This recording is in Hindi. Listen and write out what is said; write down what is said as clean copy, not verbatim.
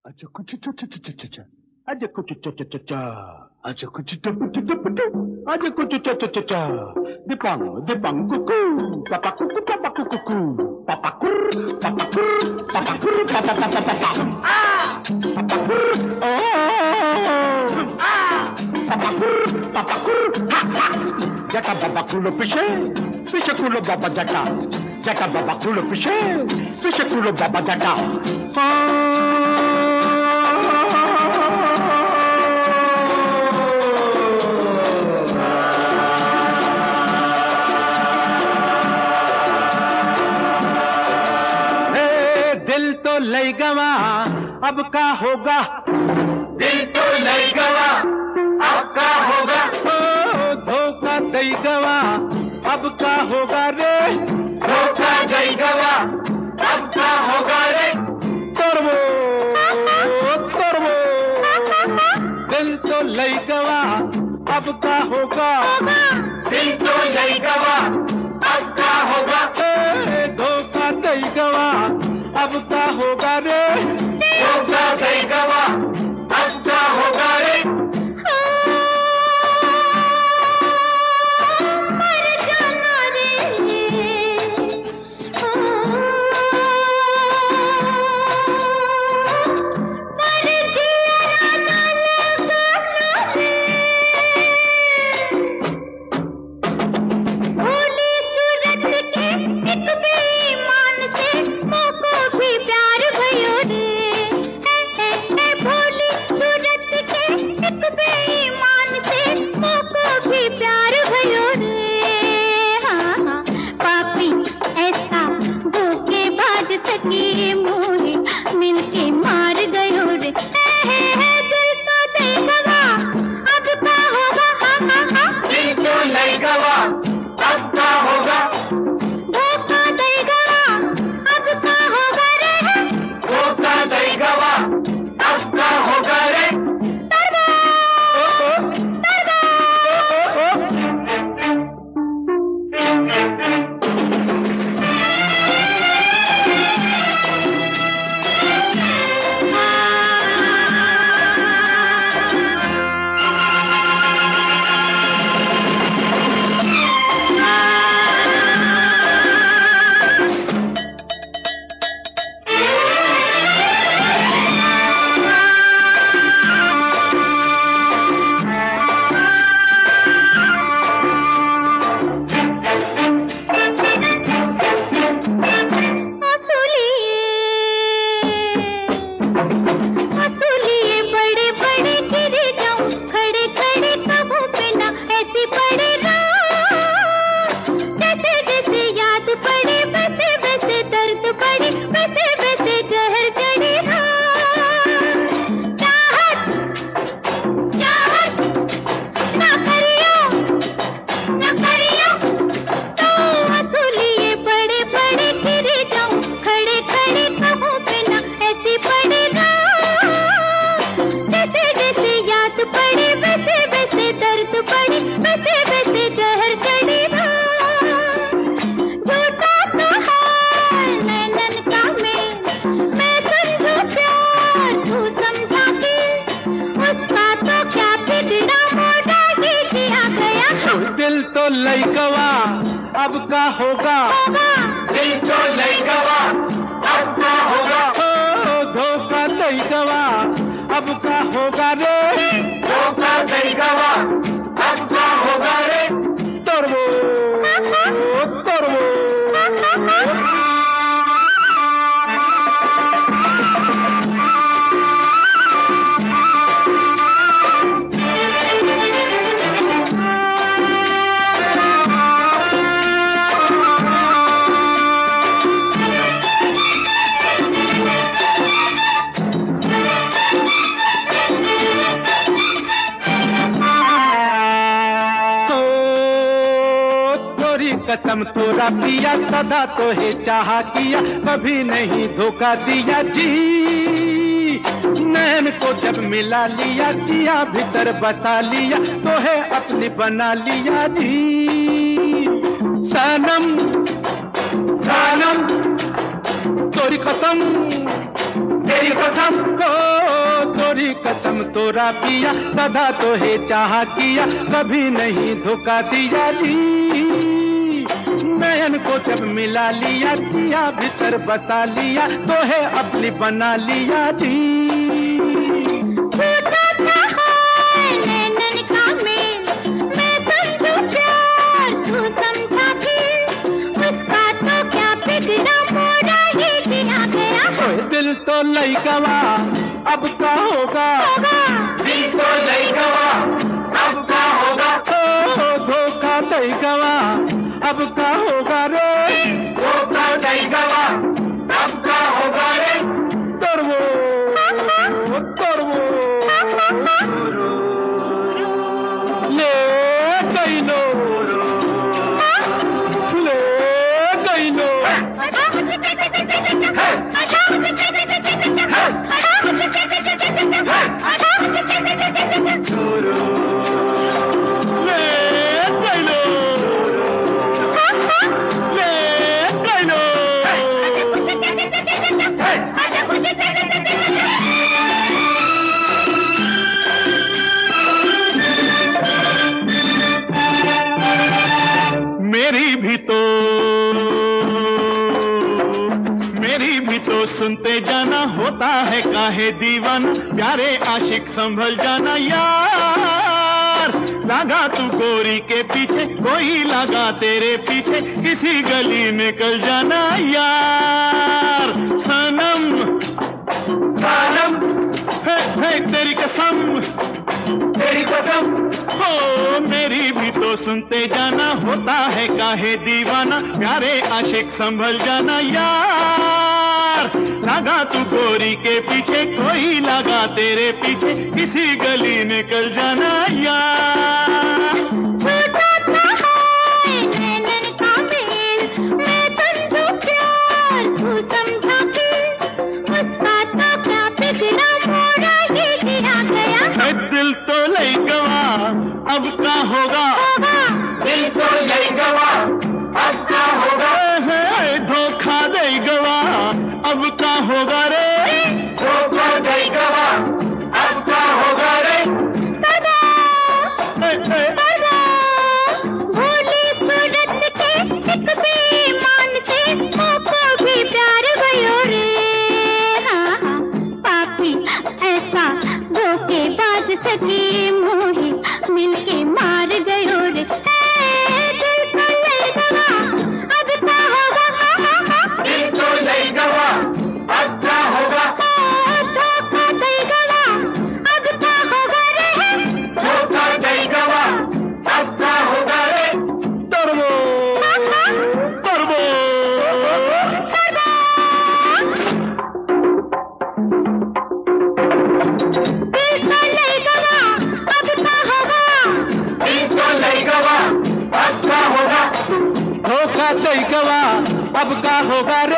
अच्छा कुछ अच्छा कुछ अच्छा कुछ अच्छा कुछ दिपांग दिपांग कुकू पापा कुकू पापा कुकू पापा कुर पापा कुर पापा कुर पापा पापा पापा पापा कुर ओ पापा कुर जटा बाबा कुलो पीछे पीछे कुलो बाबा जटा जटा बाबा कुलो पीछे पीछे कुलो बाबा जटा दिल तो लई गवा अब का होगा दिल तो लई गवा अब का होगा धोखा दई गवा अब का होगा रे धोखा दई गवा अब का होगा रे तोरवो दिल तो लई गवा अब का होगा दिल तो लई गवा अब का होगा धोखा दई गवा अब क्या होगा रे धोखा दई गवा अब क्या होगा रे मर जाना रे मर जिया ना लगाना रे भोली सूरत के एक बेईमान से मोको भी प्यार भयो रे भोली सूरत के एक बेईमान से मोको भी प्यार भयो रे हाँ हाँ पापी ऐसा धोखेबाज सकी मोहे मिलके मार गयो रे दिल तो दे गवा अब क्या होगा हाँ हाँ हाँ दिल तो लई गवा अब क्या होगा धोखा दे गवा अब क्या होगा रे धोखा दई गवा अब क्या होगा रे लई गवा अब क्या होगा दिल तो लई गवा अब क्या होगा धोखा दई गवा अब क्या होगा रे धोखा दई गवा अब क्या होगा रे तोरवो कसम तोरा पिया सदा तो है चाह किया कभी नहीं धोखा दिया जी नैन को जब मिला लिया जिया भीतर बसा लिया तो है अपनी बना लिया जी सनम सनम तोरी कसम तेरी कसम को झूठी कसम तोरा पिया, सदा तो है चाहा किया, कभी नहीं धोखा दिया जी। नयन को जब मिला लिया, किया भीतर बसा लिया, तो है अपनी बना लिया जी। दिल तो लई गवा, अब क्या होगा? दिल तो लई गवा, अब क्या होगा? धोखा दई गवा, अब क्या होगा रे? धोखा दई गवा, अब क्या होगा रे? तरवो तरवो ले गई लो, ले गई लो। मेरी भी तो सुनते जाना, होता है काहे दीवाना, प्यारे आशिक संभल जाना यार। लगा तू गोरी के पीछे, कोई लगा तेरे पीछे, किसी गली में कल जाना यार। सनम सनम है तेरी कसम, तेरी कसम हो, मेरी भी तो सुनते जाना, होता है काहे दीवाना, प्यारे आशिक संभल जाना यार। लगा तू गोरी के पीछे, कोई लगा तेरे पीछे, किसी गली में कल जाना यार। दिल तो लई गवा, अब क्या होगा? दिल तो लई गवा, अब क्या होगा? धोखा दई गवा, अब क्या होगा रे? धोखा दई गवा, अब क्या होगा रे? भोली सूरत के एक बेईमान से को भी प्यार भयो रे। हाँ, पापी ऐसा धोखेबाज सखी मोही मिलके मार गयो रे। दिल तो लई गवा, अब क्या होगा? दिल तो लई गवा, अब क्या होगा? धोखा दई गवा, अब क्या होगा रे? धोखा दई गवा, अब क्या होगा रे? तरवो तरवो दिल तो लई गवा, अब क्या होगा? दिल तो लई गवा, अब क्या होगा? धोखा दई गवा, अब क्या होगा रे?